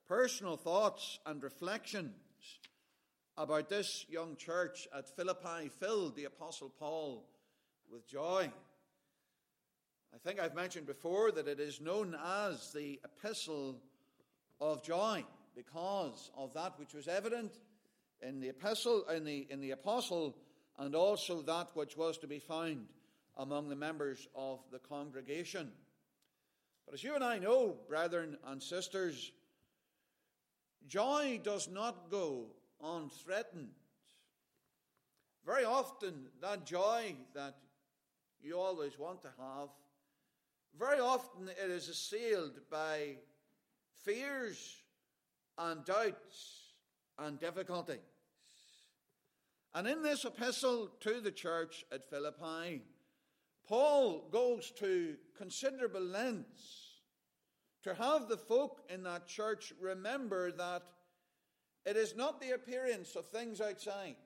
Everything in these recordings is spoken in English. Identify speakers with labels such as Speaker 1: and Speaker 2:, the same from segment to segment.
Speaker 1: personal thoughts and reflections about this young church at Philippi filled the Apostle Paul with joy. I think I've mentioned before that it is known as the Epistle of Joy because of that which was evident in the epistle, in the apostle, and also that which was to be found among the members of the congregation. But as you and I know, brethren and sisters, joy does not go unthreatened. Very often that joy that you always want to have, very often it is assailed by fears and doubts and difficulties. And in this epistle to the church at Philippi, Paul goes to considerable lengths to have the folk in that church remember that it is not the appearance of things outside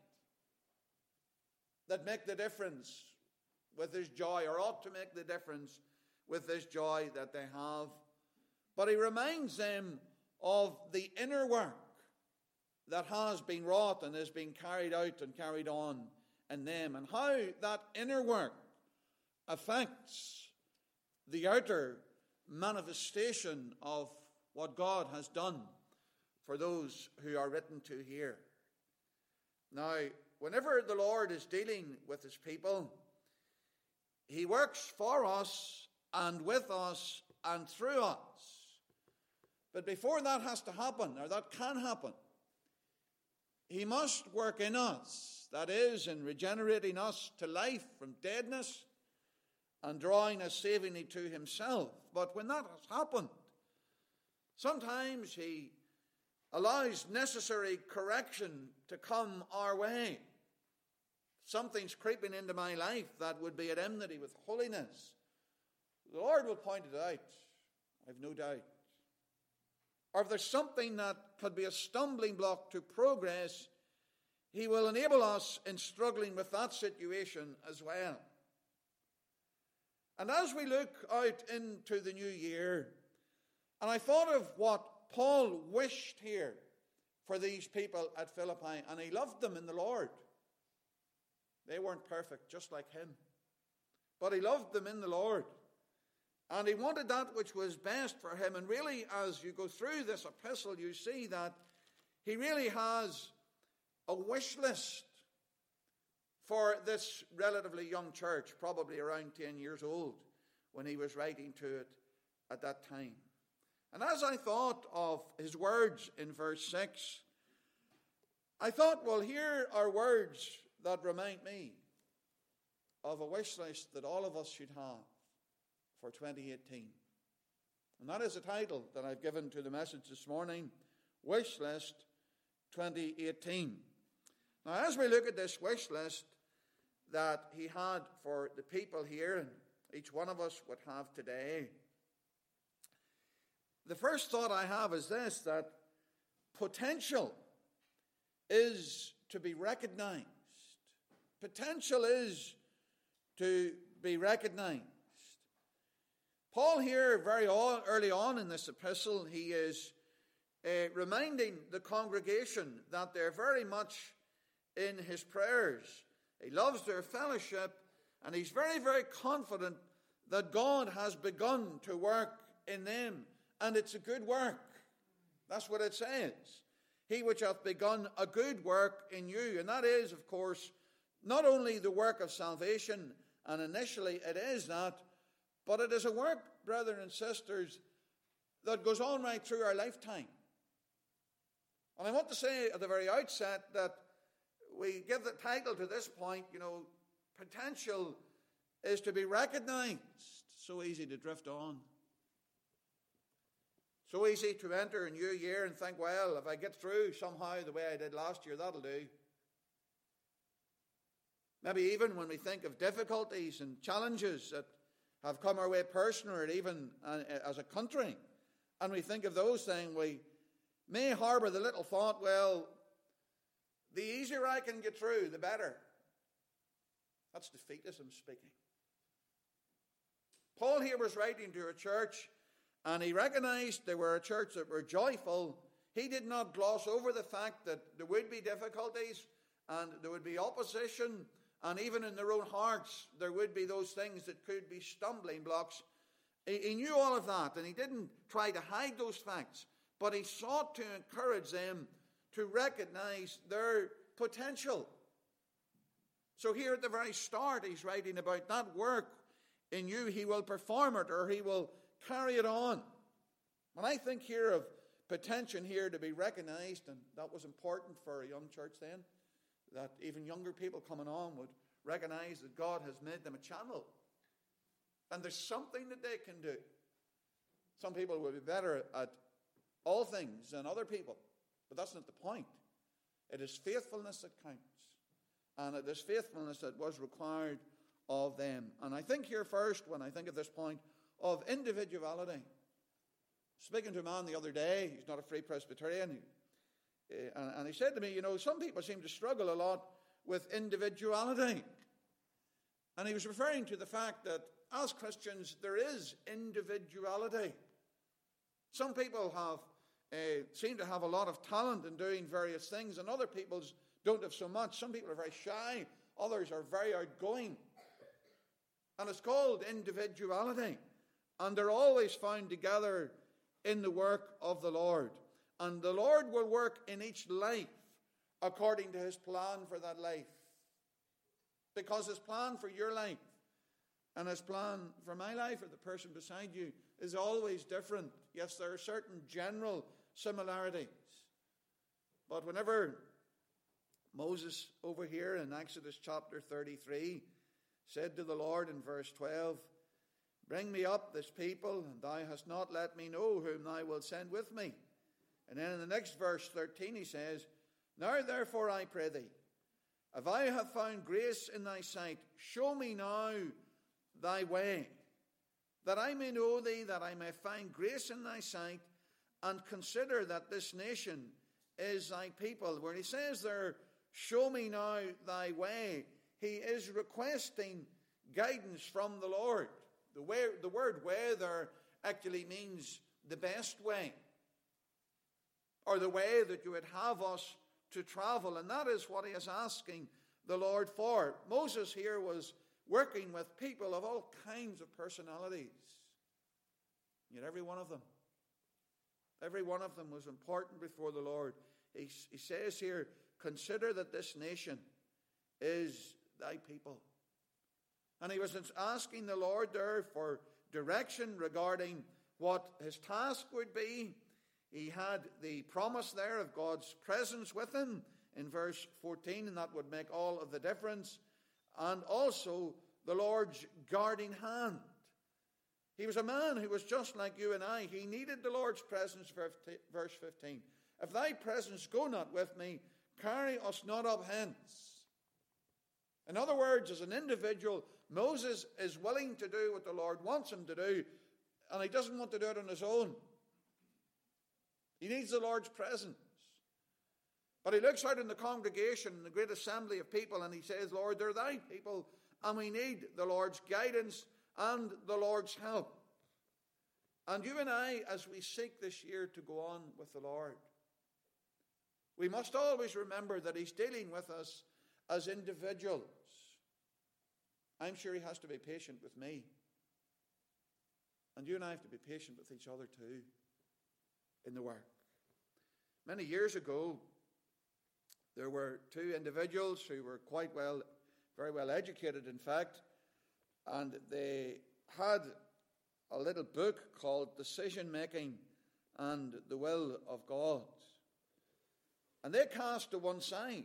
Speaker 1: that make the difference with this joy, or ought to make the difference with this joy that they have. But he reminds them of the inner work that has been wrought and is being carried out and carried on in them, and how that inner work affects the outer manifestation of what God has done for those who are written to here. Now, whenever the Lord is dealing with his people, he works for us and with us and through us. But before that has to happen, or that can happen, he must work in us. That is, in regenerating us to life from deadness and drawing us savingly to himself. But when that has happened, sometimes he allows necessary correction to come our way. Something's creeping into my life that would be at enmity with holiness. The Lord will point it out, I've no doubt. Or if there's something that could be a stumbling block to progress, he will enable us in struggling with that situation as well. And as we look out into the new year, and I thought of what Paul wished here for these people at Philippi, and he loved them in the Lord. They weren't perfect, just like him. But he loved them in the Lord. And he wanted that which was best for him. And really, as you go through this epistle, you see that he really has a wish list for this relatively young church, probably around 10 years old, when he was writing to it at that time. And as I thought of his words in verse 6, I thought, well, here are words that remind me of a wish list that all of us should have for 2018. And that is the title that I've given to the message this morning, Wish List 2018. Now, as we look at this wish list that he had for the people here, and each one of us would have today, the first thought I have is this, that potential is to be recognized. Potential is to be recognized. Paul here, very early on in this epistle, he is reminding the congregation that they're very much in his prayers. He loves their fellowship, and he's very, very confident that God has begun to work in them, and it's a good work. That's what it says. He which hath begun a good work in you. And that is, of course, not only the work of salvation, and initially it is that, but it is a work, brethren and sisters, that goes on right through our lifetime. And I want to say at the very outset that we give the title to this point, potential is to be recognized. So easy to drift on. So easy to enter a new year and think, well, if I get through somehow the way I did last year, that'll do. Maybe even when we think of difficulties and challenges that have come our way personally, or even as a country, and we think of those things, we may harbour the little thought, well, the easier I can get through, the better. That's defeatism speaking. Paul here was writing to a church, and he recognized they were a church that were joyful He did not gloss over the fact that there would be difficulties and there would be opposition, and even in their own hearts there would be those things that could be stumbling blocks. He knew all of that, and he didn't try to hide those facts, but he sought to encourage them to recognize their potential. So here at the very start, he's writing about that work in you. He will perform it, or he will carry it on. When I think here of potential here to be recognized, and that was important for a young church then, that even younger people coming on would recognize that God has made them a channel. And there's something that they can do. Some people will be better at all things than other people, but that's not the point. It is faithfulness that counts. And it is faithfulness that was required of them. And I think here first, when I think at this point, of individuality. Speaking to a man the other day, he's not a Free Presbyterian, and he said to me, some people seem to struggle a lot with individuality. And he was referring to the fact that as Christians, there is individuality. Some people seem to have a lot of talent in doing various things, and other people don't have so much. Some people are very shy, others are very outgoing. And it's called individuality. And they're always found together in the work of the Lord. And the Lord will work in each life according to his plan for that life. Because his plan for your life and his plan for my life or the person beside you is always different. Yes, there are certain general similarities. But whenever Moses over here in Exodus chapter 33 said to the Lord in verse 12, "Bring me up this people, and thou hast not let me know whom thou wilt send with me." And then in the next verse 13 he says, "Now therefore I pray thee, if I have found grace in thy sight, show me now thy way, that I may know thee, that I may find grace in thy sight, and consider that this nation is thy people." Where he says there, "Show me now thy way," he is requesting guidance from the Lord. The word way there actually means the best way, or the way that you would have us to travel. And that is what he is asking the Lord for. Moses here was working with people of all kinds of personalities. Yet every one of them was important before the Lord. He says here, "Consider that this nation is thy people." And he was asking the Lord there for direction regarding what his task would be. He had the promise there of God's presence with him in verse 14, and that would make all of the difference. And also the Lord's guarding hand. He was a man who was just like you and I. He needed the Lord's presence, verse 15. "If thy presence go not with me, carry us not up hence." In other words, as an individual, Moses is willing to do what the Lord wants him to do, and he doesn't want to do it on his own. He needs the Lord's presence. But he looks out in the congregation, in the great assembly of people, and he says, "Lord, they're thy people, and we need the Lord's guidance and the Lord's help." And you and I, as we seek this year to go on with the Lord, we must always remember that he's dealing with us as individuals. I'm sure he has to be patient with me. And you and I have to be patient with each other too in the work. Many years ago, there were two individuals who were very well educated, in fact, and they had a little book called Decision Making and the Will of God. And they cast to one side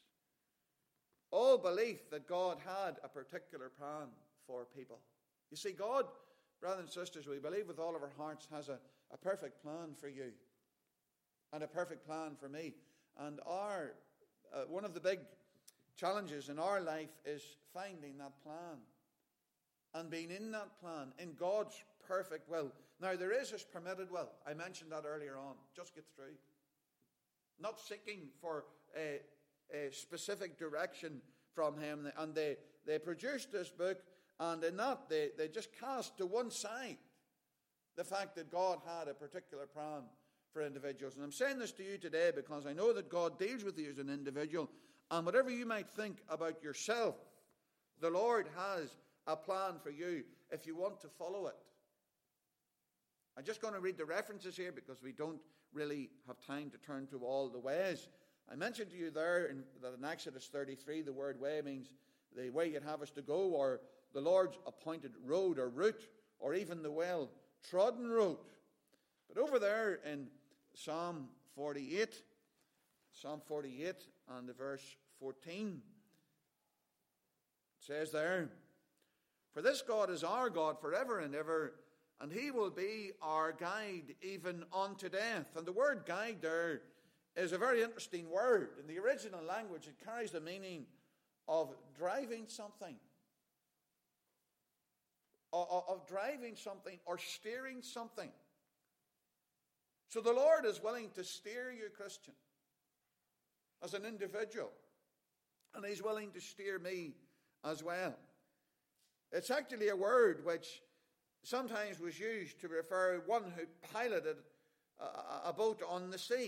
Speaker 1: all belief that God had a particular plan for people. You see, God, brothers and sisters, we believe with all of our hearts, has a perfect plan for you and a perfect plan for me. And one of the big challenges in our life is finding that plan and being in that plan, in God's perfect will. Now, there is his permitted will. I mentioned that earlier on. Just get through. Not seeking for a specific direction from him. And they produced this book, and in that they just cast to one side the fact that God had a particular plan for individuals. And I'm saying this to you today because I know that God deals with you as an individual. And whatever you might think about yourself, the Lord has a plan for you if you want to follow it. I'm just going to read the references here because we don't really have time to turn to all the ways. I mentioned to you there that in Exodus 33, the word way means the way you'd have us to go, or the Lord's appointed road or route, or even the well-trodden road. But over there in Psalm 48 and the verse 14, it says there, "For this God is our God forever and ever, and he will be our guide even unto death." And the word guide there is a very interesting word. In the original language, it carries the meaning of driving something. Of driving something or steering something. So the Lord is willing to steer you, Christian, as an individual. And he's willing to steer me as well. It's actually a word which sometimes was used to refer to one who piloted a boat on the sea.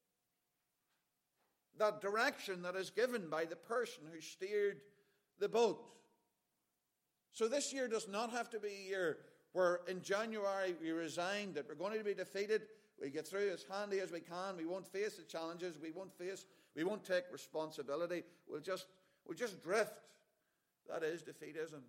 Speaker 1: That direction that is given by the person who steered the boat. So this year does not have to be a year where in January we resign that we're going to be defeated. We get through as handy as we can. We won't face the challenges. We won't take responsibility. We'll just drift. That is defeatism.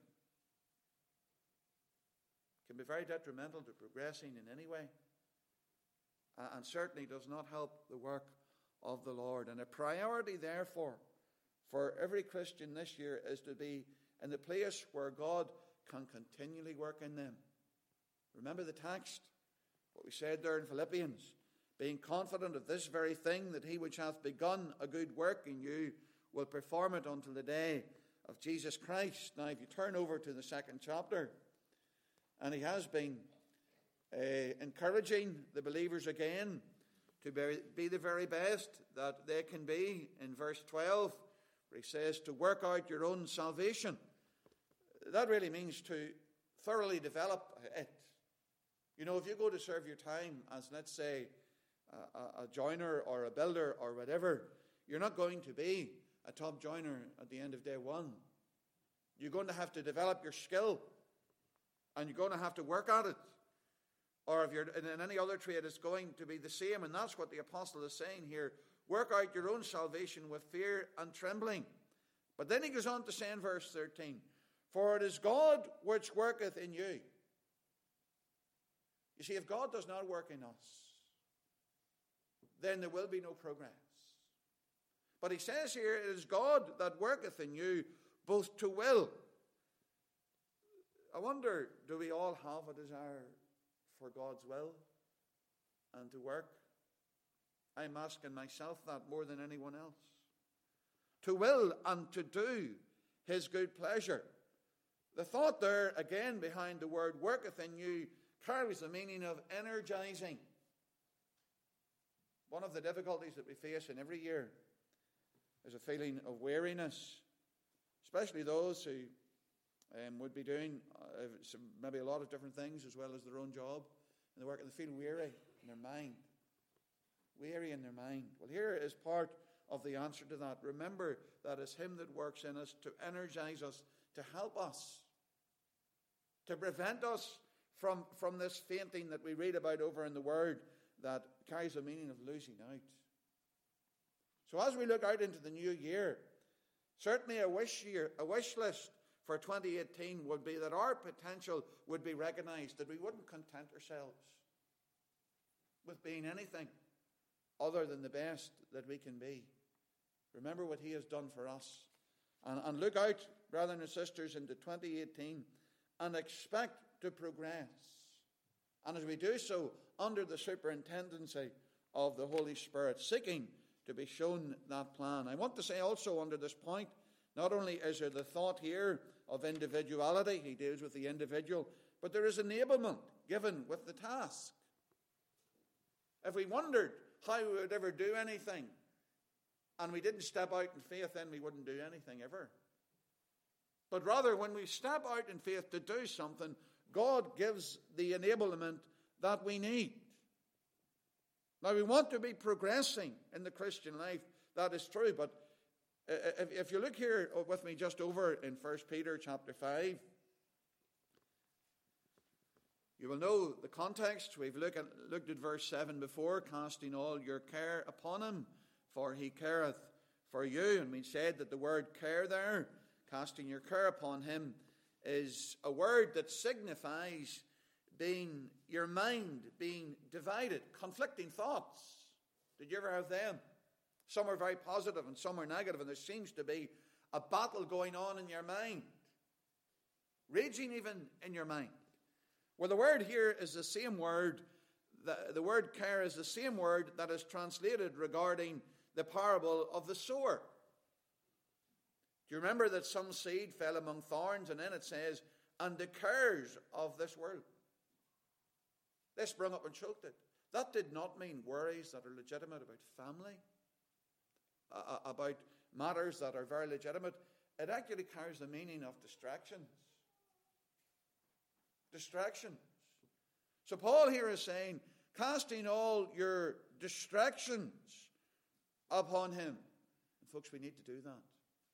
Speaker 1: It can be very detrimental to progressing in any way. And certainly does not help the work of the Lord. And a priority, therefore, for every Christian this year is to be in the place where God can continually work in them. Remember the text, what we said there in Philippians, being confident of this very thing, that he which hath begun a good work in you will perform it until the day of Jesus Christ. Now, if you turn over to the second chapter, and he has been encouraging the believers again to be the very best that they can be. In verse 12, where he says to work out your own salvation. That really means to thoroughly develop it. You know, if you go to serve your time as, let's say, a joiner or a builder or whatever, you're not going to be a top joiner at the end of day one. You're going to have to develop your skill, and you're going to have to work at it. Or if you're in any other trade, it's going to be the same. And that's what the apostle is saying here. Work out your own salvation with fear and trembling. But then he goes on to say in verse 13, for it is God which worketh in you. You see, if God does not work in us, then there will be no progress. But he says here, it is God that worketh in you, both to will. I wonder, do we all have a desire for God's will and to work? I'm asking myself that more than anyone else. To will and to do his good pleasure. The thought there, again, behind the word worketh in you, carries the meaning of energizing. One of the difficulties that we face in every year is a feeling of weariness, especially those who would be doing maybe a lot of different things as well as their own job, and they work and they feel weary in their mind. Weary in their mind. Well, here is part of the answer to that. Remember that it's him that works in us to energize us, to help us, to prevent us from this fainting that we read about over in the Word that carries the meaning of losing out. So as we look out into the new year, certainly a wish list for 2018 would be that our potential would be recognized, that we wouldn't content ourselves with being anything other than the best that we can be. Remember what he has done for us. And look out, brothers and sisters, into 2018 and expect to progress. And as we do so, under the superintendency of the Holy Spirit, seeking to be shown that plan. I want to say also under this point, not only is there the thought here of individuality, he deals with the individual, but there is enablement given with the task. If we wondered how we would ever do anything, and we didn't step out in faith, then we wouldn't do anything ever. But rather, when we step out in faith to do something, God gives the enablement that we need. Now, we want to be progressing in the Christian life. That is true. But if you look here with me just over in 1 Peter chapter 5, you will know the context. We've looked at verse 7 before, casting all your care upon him, for he careth for you. And we said that the word care there, casting your care upon him, is a word that signifies your mind being divided, conflicting thoughts. Did you ever have them? Some are very positive and some are negative, and there seems to be a battle going on in your mind, raging even in your mind. Well, the word here is the same word, the word care is the same word that is translated regarding the parable of the sower. Do you remember that some seed fell among thorns, and then it says, and the cares of this world, they sprung up and choked it. That did not mean worries that are legitimate about family, about matters that are very legitimate. It actually carries the meaning of distractions. Distractions. So Paul here is saying, casting all your distractions upon him. And folks, we need to do that.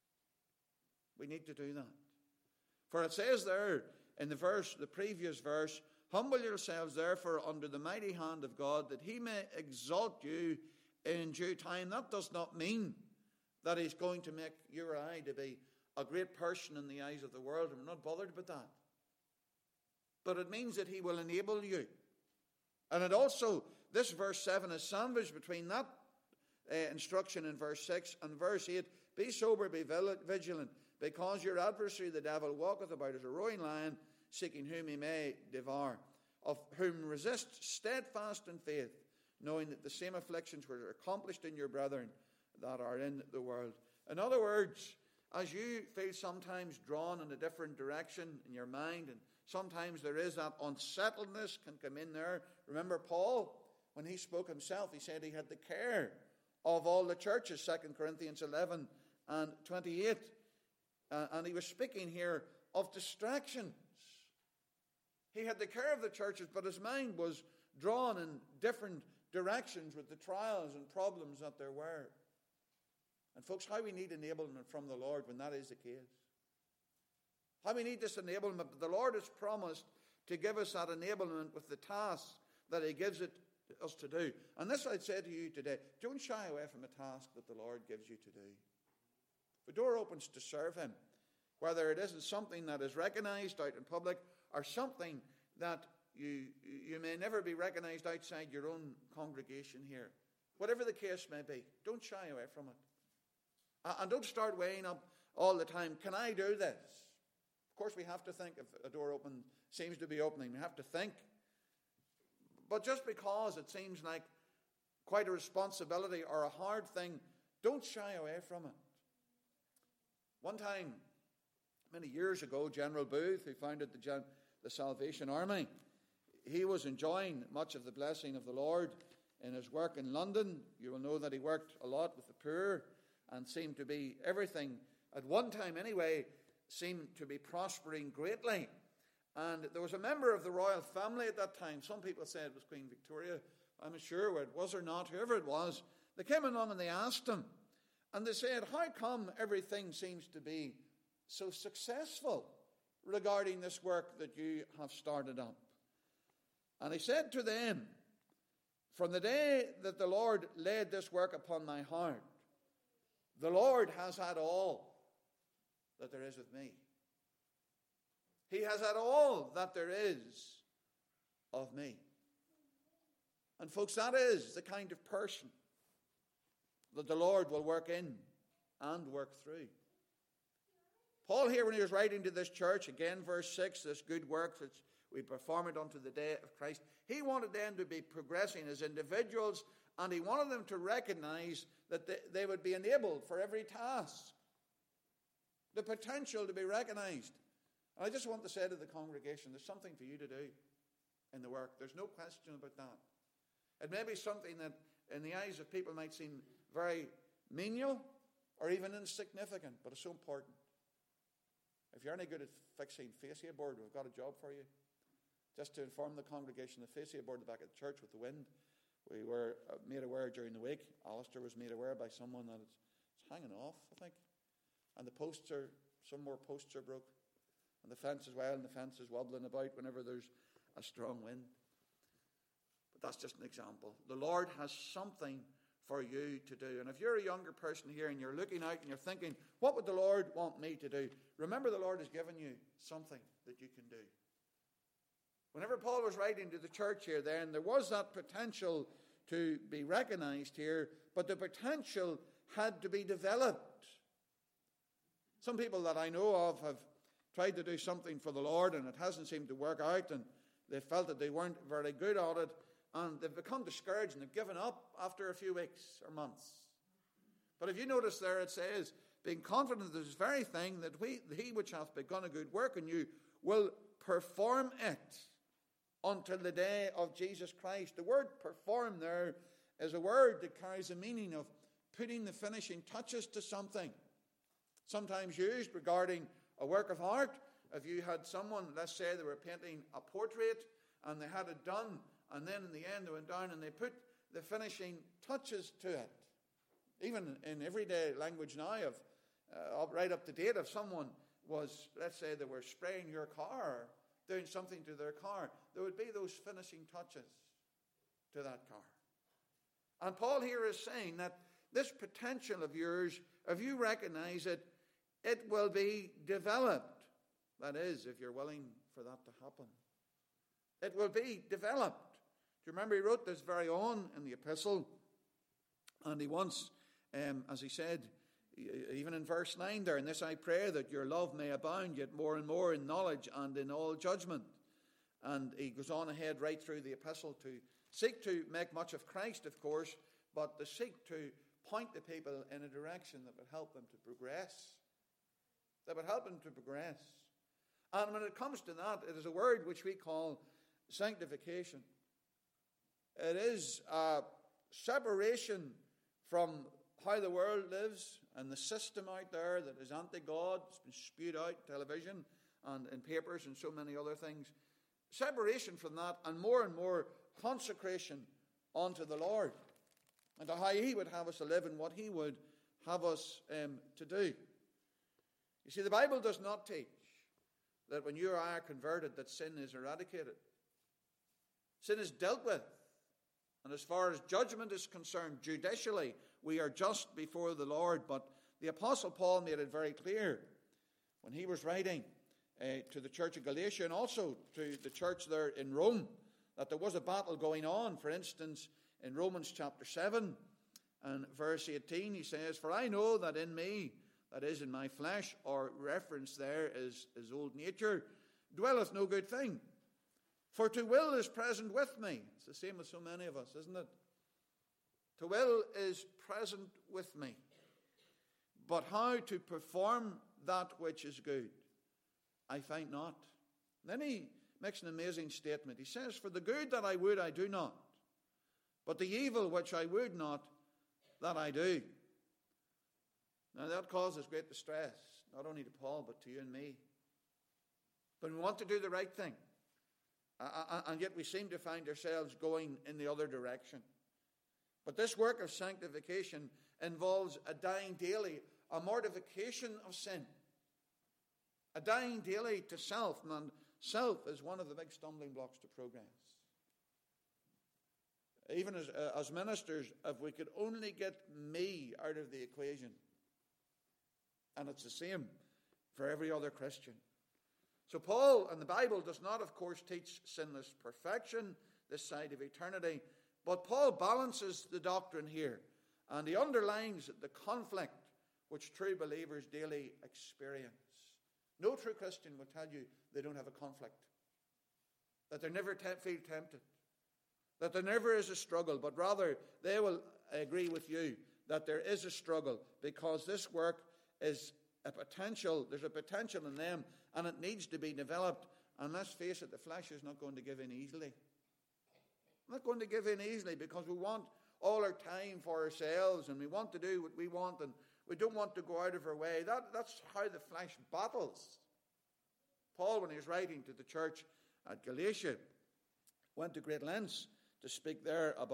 Speaker 1: We need to do that. For it says there in the previous verse, humble yourselves therefore under the mighty hand of God, that he may exalt you in due time. That does not mean that he's going to make you or I to be a great person in the eyes of the world, and we're not bothered about that. But it means that he will enable you. And it also, this verse 7 is sandwiched between that instruction in verse 6 and verse 8. Be sober, be vigilant, because your adversary the devil walketh about as a roaring lion, seeking whom he may devour, of whom resist steadfast in faith, knowing that the same afflictions were accomplished in your brethren that are in the world. In other words, as you feel sometimes drawn in a different direction in your mind, and sometimes there is that unsettledness can come in there. Remember Paul, when he spoke himself, he said he had the care of all the churches, 2 Corinthians 11 and 28. And he was speaking here of distractions. He had the care of the churches, but his mind was drawn in different directions with the trials and problems that there were. And folks, how we need enablement from the Lord when that is the case. How we need this enablement. But the Lord has promised to give us that enablement with the task that he gives us to do. And this I'd say to you today, don't shy away from a task that the Lord gives you to do. The door opens to serve him, whether it isn't something that is recognized out in public or something that you may never be recognized outside your own congregation here. Whatever the case may be, don't shy away from it. And don't start weighing up all the time, can I do this? Of course, we have to think if a door seems to be opening. We have to think. But just because it seems like quite a responsibility or a hard thing, don't shy away from it. One time, many years ago, General Booth, who founded the Salvation Army, he was enjoying much of the blessing of the Lord in his work in London. You will know that he worked a lot with the poor and seemed to be everything, at one time anyway, seemed to be prospering greatly. And there was a member of the royal family at that time. Some people say it was Queen Victoria. I'm not sure whether it was or not. Whoever it was, they came along and they asked him. And they said, how come everything seems to be so successful regarding this work that you have started up? And he said to them, from the day that the Lord laid this work upon my heart, the Lord has had all that there is with me. He has had all that there is of me. And folks, that is the kind of person that the Lord will work in and work through. Paul here, when he was writing to this church, again verse 6, this good work that we perform it unto the day of Christ, he wanted them to be progressing as individuals, and he wanted them to recognize that they would be enabled for every task. The potential to be recognized. And I just want to say to the congregation, there's something for you to do in the work. There's no question about that. It may be something that in the eyes of people might seem very menial or even insignificant, but it's so important. If you're any good at fixing fascia board, we've got a job for you. Just to inform the congregation, the fascia board at the back of the church with the wind We were made aware during the week. Alistair was made aware by someone that it's hanging off, I think. And some more posts are broke. And the fence as well, and the fence is wobbling about whenever there's a strong wind. But that's just an example. The Lord has something for you to do. And if you're a younger person here and you're looking out and you're thinking, what would the Lord want me to do? Remember, the Lord has given you something that you can do. Whenever Paul was writing to the church here then, there was that potential to be recognized here, but the potential had to be developed. Some people that I know of have tried to do something for the Lord and it hasn't seemed to work out, and they felt that they weren't very good at it, and they've become discouraged and they've given up after a few weeks or months. But if you notice there, it says, being confident of this very thing, that he which hath begun a good work in you will perform it until the day of Jesus Christ. The word perform there is a word that carries a meaning of putting the finishing touches to something. Sometimes used regarding a work of art. If you had someone, let's say they were painting a portrait and they had it done, and then in the end they went down and they put the finishing touches to it. Even in everyday language now, right up to date, if someone was, let's say they were spraying your car, doing something to their car, there would be those finishing touches to that car. And Paul here is saying that this potential of yours, if you recognize it, it will be developed. That is, if you're willing for that to happen. It will be developed. Do you remember he wrote this very on in the epistle? And he wants, as he said, even in verse 9 there, in this I pray that your love may abound yet more and more in knowledge and in all judgment. And he goes on ahead right through the epistle to seek to make much of Christ, of course, but to seek to point the people in a direction that would help them to progress. That would help them to progress. And when it comes to that, it is a word which we call sanctification. It is a separation from how the world lives and the system out there that is anti-God. It's been spewed out in television and in papers and so many other things. Separation from that and more consecration unto the Lord and to how he would have us to live and what he would have us to do. You see, the Bible does not teach that when you or I are converted that sin is eradicated. Sin is dealt with. And as far as judgment is concerned, judicially, we are just before the Lord. But the Apostle Paul made it very clear when he was writing to the church of Galatia and also to the church there in Rome that there was a battle going on. For instance, in Romans chapter 7 and verse 18, he says, "For I know that in me, that is in my flesh," or reference there is old nature, "dwelleth no good thing. For to will is present with me." It's the same with so many of us, isn't it? To will is present with me. But how to perform that which is good, I find not. Then he makes an amazing statement. He says, "For the good that I would, I do not. But the evil which I would not, that I do." Now that causes great distress, not only to Paul, but to you and me. But we want to do the right thing. And yet we seem to find ourselves going in the other direction. But this work of sanctification involves a dying daily, a mortification of sin. A dying daily to self, and self is one of the big stumbling blocks to progress. Even as ministers, if we could only get me out of the equation, and it's the same for every other Christian. So Paul and the Bible does not, of course, teach sinless perfection this side of eternity, but Paul balances the doctrine here, and he underlines the conflict which true believers daily experience. No true Christian will tell you they don't have a conflict, that they never feel tempted, that there never is a struggle, but rather they will agree with you that there is a struggle because this work is a potential. There's a potential in them, and it needs to be developed. And let's face it, the flesh is not going to give in easily. Not going to give in easily because we want all our time for ourselves, and we want to do what we want, and we don't want to go out of our way. That's how the flesh battles. Paul, when he was writing to the church at Galatia, went to great lengths to speak there about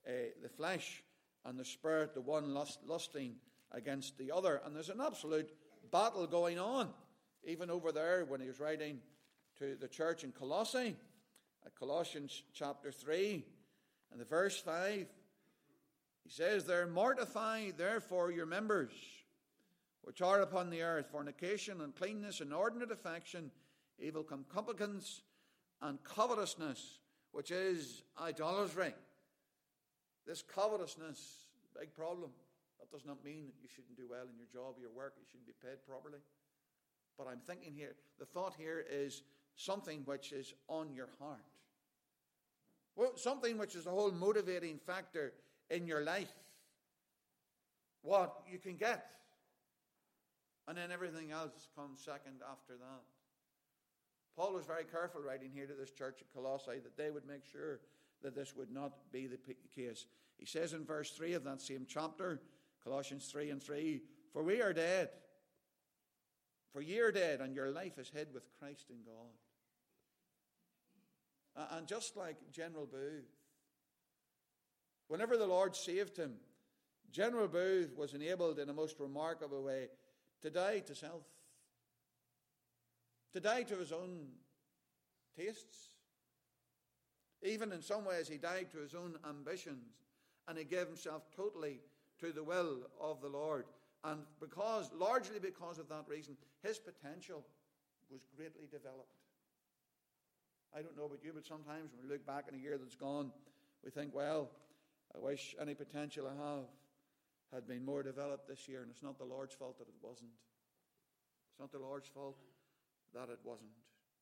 Speaker 1: the flesh and the spirit, the one lusting against the other. And there's an absolute battle going on, even over there when he was writing to the church in Colossae, Colossians chapter 3 and the verse 5. He says there, "Mortify therefore your members which are upon the earth, fornication, uncleanness, inordinate affection, evil concupiscence, and covetousness, which is idolatry." This covetousness, big problem. That does not mean that you shouldn't do well in your job, your work, you shouldn't be paid properly. But I'm thinking here, the thought here is something which is on your heart. Well, something which is the whole motivating factor in your life. What you can get. And then everything else comes second after that. Paul was very careful writing here to this church at Colossae that they would make sure that this would not be the case. He says in verse 3 of that same chapter, Colossians 3 and 3, "For we are dead. For ye are dead, and your life is hid with Christ in God." And just like General Booth, whenever the Lord saved him, General Booth was enabled in a most remarkable way to die to self, to die to his own tastes. Even in some ways, he died to his own ambitions, and he gave himself totally to the will of the Lord. And largely because of that reason, his potential was greatly developed. I don't know about you, but sometimes when we look back in a year that's gone, we think, well, I wish any potential I have had been more developed this year. And it's not the Lord's fault that it wasn't. It's not the Lord's fault that it wasn't.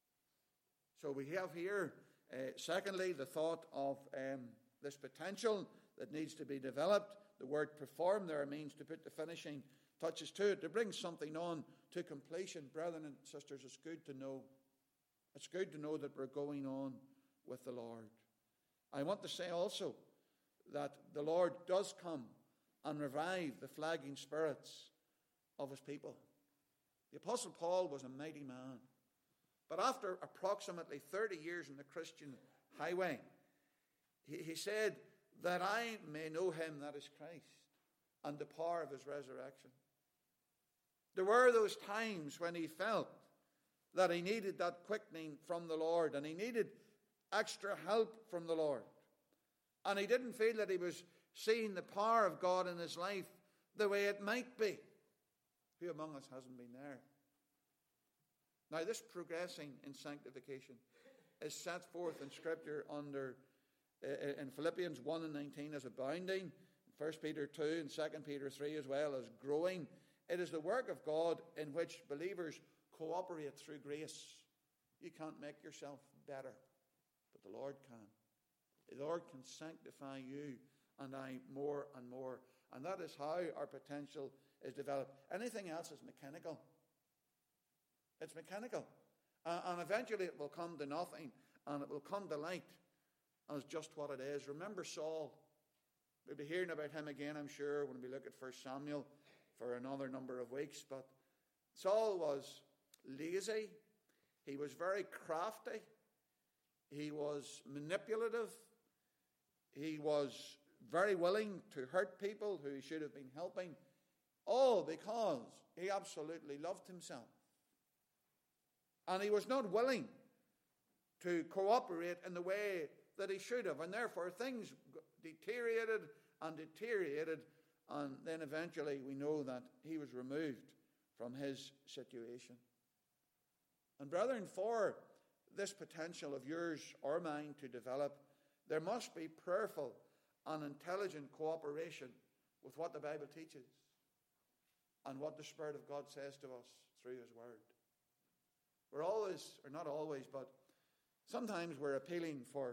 Speaker 1: So we have here, secondly, the thought of this potential that needs to be developed. The word perform there means to put the finishing touches to it, to bring something on to completion. Brethren and sisters, it's good to know. It's good to know that we're going on with the Lord. I want to say also that the Lord does come and revive the flagging spirits of his people. The Apostle Paul was a mighty man. But after approximately 30 years in the Christian highway, he said that I may know him, that is Christ, and the power of his resurrection. There were those times when he felt that he needed that quickening from the Lord, and he needed extra help from the Lord. And he didn't feel that he was seeing the power of God in his life the way it might be. Who among us hasn't been there? Now, this progressing in sanctification is set forth in Scripture in Philippians 1 and 19 as abounding, 1 Peter 2 and 2 Peter 3 as well as growing. It is the work of God in which believers cooperate through grace. You can't make yourself better, but the Lord can. The Lord can sanctify you and I more and more. And that is how our potential is developed. Anything else is mechanical. It's mechanical. And eventually it will come to nothing, and it will come to light as just what it is. Remember Saul. We'll be hearing about him again, I'm sure, when we look at 1 Samuel for another number of weeks. But Saul was lazy. He was very crafty. He was manipulative. He was very willing to hurt people who he should have been helping, all because he absolutely loved himself. And he was not willing to cooperate in the way that he should have. And therefore things deteriorated, and then eventually we know that he was removed from his situation. And brethren, for this potential of yours or mine to develop, there must be prayerful and intelligent cooperation with what the Bible teaches and what the Spirit of God says to us through his word. We're always, or not always, but sometimes we're appealing for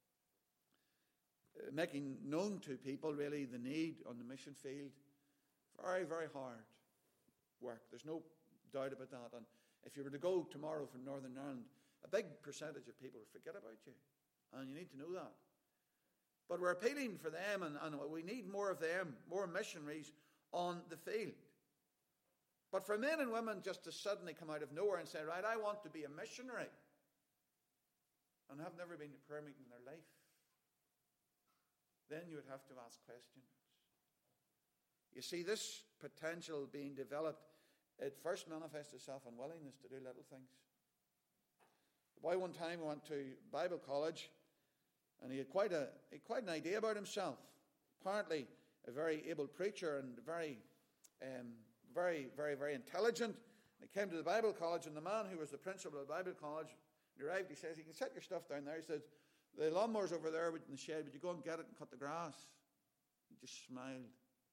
Speaker 1: making known to people really the need on the mission field. Very, very hard work. There's no doubt about that. And if you were to go tomorrow from Northern Ireland, a big percentage of people will forget about you. And you need to know that. But we're appealing for them, and we need more of them, more missionaries on the field. But for men and women just to suddenly come out of nowhere and say, right, I want to be a missionary, and have never been to prayer meeting in their life, then you would have to ask questions. You see, this potential being developed, it first manifests itself in willingness to do little things. The boy one time went to Bible college, and he had quite an idea about himself. Apparently a very able preacher and very, very intelligent. He came to the Bible college, and the man who was the principal of the Bible college, he arrived, he says, "You can set your stuff down there." He says, "The lawnmower's over there in the shed. Would you go and get it and cut the grass?" He just smiled.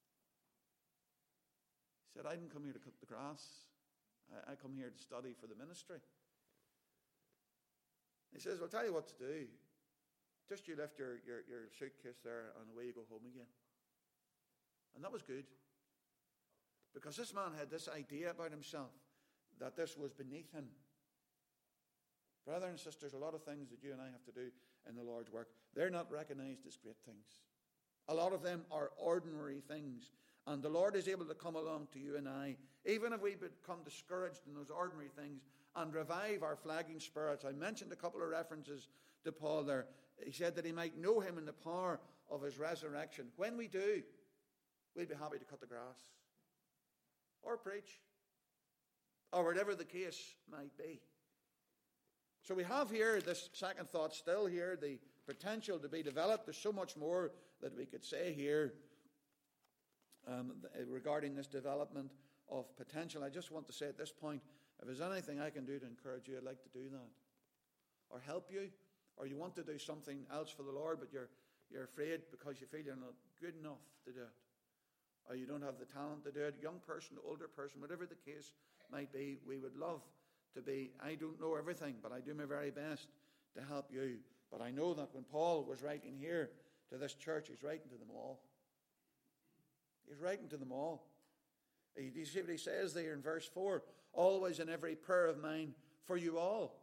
Speaker 1: He said, "I didn't come here to cut the grass. I come here to study for the ministry." He says, "Well, I'll tell you what to do. Just you lift your suitcase there, and away you go home again." And that was good. Because this man had this idea about himself, that this was beneath him. Brothers and sisters, a lot of things that you and I have to do in the Lord's work, they're not recognized as great things. A lot of them are ordinary things. And the Lord is able to come along to you and I, even if we become discouraged in those ordinary things, and revive our flagging spirits. I mentioned a couple of references to Paul there. He said that he might know him in the power of his resurrection. When we do, we'll be happy to cut the grass, or preach, or whatever the case might be. So we have here this second thought still here, the potential to be developed. There's so much more that we could say here regarding this development of potential. I just want to say at this point, if there's anything I can do to encourage you, I'd like to do that. Or help you, or you want to do something else for the Lord, but you're afraid because you feel you're not good enough to do it, or you don't have the talent to do it. Young person, older person, whatever the case might be, we would love to be. I don't know everything, but I do my very best to help you. But I know that when Paul was writing here to this church, he's writing to them all. He's writing to them all. You see what he says there in verse 4? "Always in every prayer of mine for you all."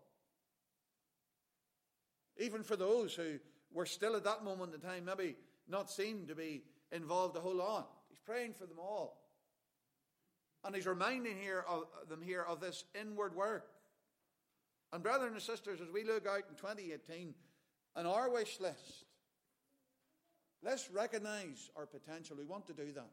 Speaker 1: Even for those who were still at that moment in time maybe not seen to be involved a whole lot. He's praying for them all. And he's reminding them here of this inward work. And brothers and sisters, as we look out in 2018 on our wish list, let's recognize our potential. We want to do that.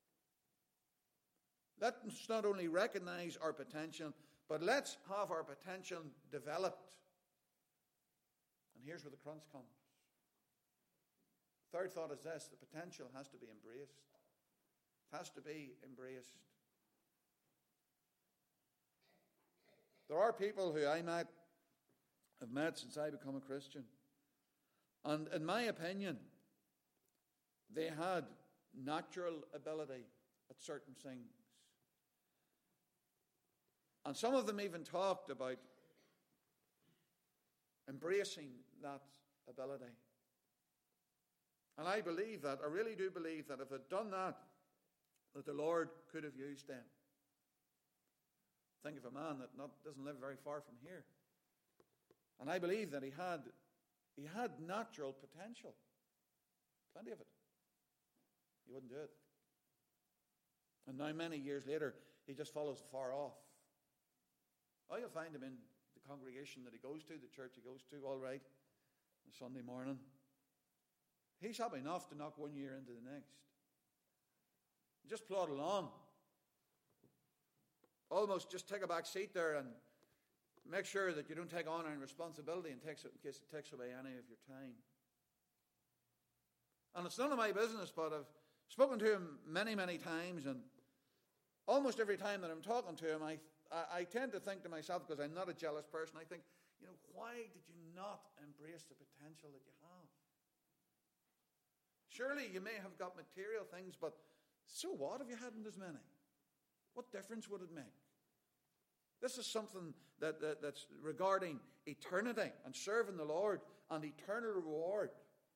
Speaker 1: Let's not only recognize our potential, but let's have our potential developed. And here's where the crunch comes. Third thought is this: the potential has to be embraced. It has to be embraced. There are people who have met since I become a Christian. And in my opinion, they had natural ability at certain things. And some of them even talked about embracing that ability. And I believe that, I really do believe that if they'd done that the Lord could have used them. Think of a man that doesn't live very far from here. And I believe that he had natural potential. Plenty of it. He wouldn't do it. And now many years later, he just follows far off. Oh, you'll find him in the congregation that he goes to, the church he goes to, all right, on Sunday morning. He's happy enough to knock one year into the next. Just plod along. Almost just take a back seat there and make sure that you don't take on any responsibility in case it takes away any of your time. And it's none of my business, but I've spoken to him many, many times, and almost every time that I'm talking to him, I tend to think to myself, because I'm not a jealous person, I think, why did you not embrace the potential that you have? Surely you may have got material things, but so what if you hadn't as many? What difference would it make? This is something that's regarding eternity and serving the Lord and eternal reward.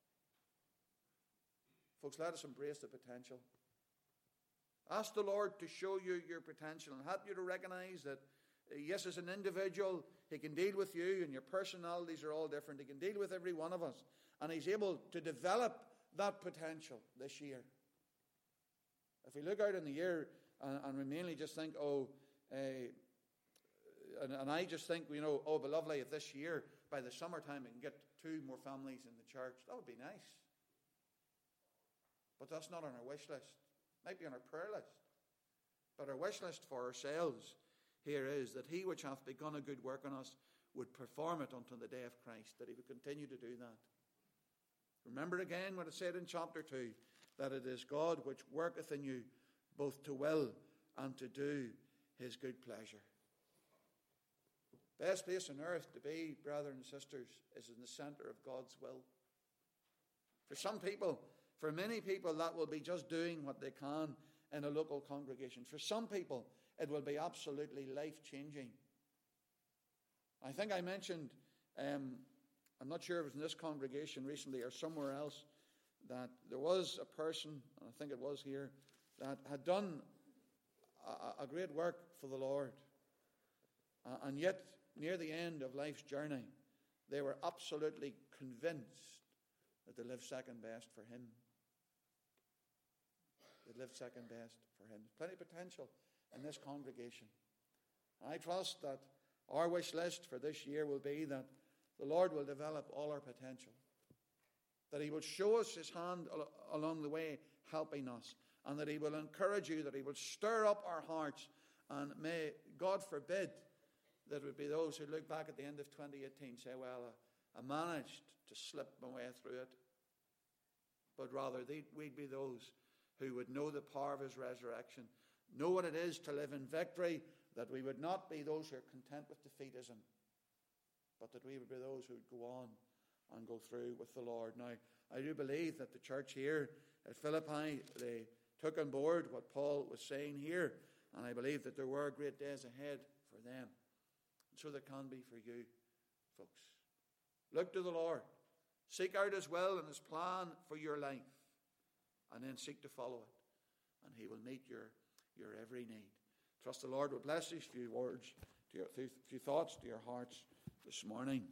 Speaker 1: Folks, let us embrace the potential. Ask the Lord to show you your potential and help you to recognize that, yes, as an individual, He can deal with you, and your personalities are all different. He can deal with every one of us, and He's able to develop that potential this year. If we look out in the year and we mainly just think, and I just think, it'd be lovely if this year, by the summertime, we can get 2 more families in the church. That would be nice. But that's not on our wish list. It might be on our prayer list. But our wish list for ourselves here is that he which hath begun a good work on us would perform it unto the day of Christ, that he would continue to do that. Remember again what it said in chapter 2, that it is God which worketh in you both to will and to do his good pleasure. Best place on earth to be, brothers and sisters, is in the centre of God's will. For some people, for many people, that will be just doing what they can in a local congregation. For some people, it will be absolutely life-changing. I think I mentioned, I'm not sure if it was in this congregation recently or somewhere else, that there was a person, and I think it was here, that had done a great work for the Lord. And yet, near the end of life's journey, they were absolutely convinced that they lived second best for him. They lived second best for him. There's plenty of potential in this congregation. And I trust that our wish list for this year will be that the Lord will develop all our potential, that he will show us his hand along the way, helping us, and that he will encourage you, that he will stir up our hearts, and may, God forbid, that it would be those who look back at the end of 2018 say, well, I managed to slip my way through it. But rather, we'd be those who would know the power of his resurrection, know what it is to live in victory, that we would not be those who are content with defeatism, but that we would be those who would go on and go through with the Lord. Now, I do believe that the church here at Philippi, they took on board what Paul was saying here, and I believe that there were great days ahead for them. And so there can be for you, folks. Look to the Lord. Seek out his will and his plan for your life, and then seek to follow it, and he will meet your every need. Trust the Lord will bless these few words, few thoughts to your hearts this morning.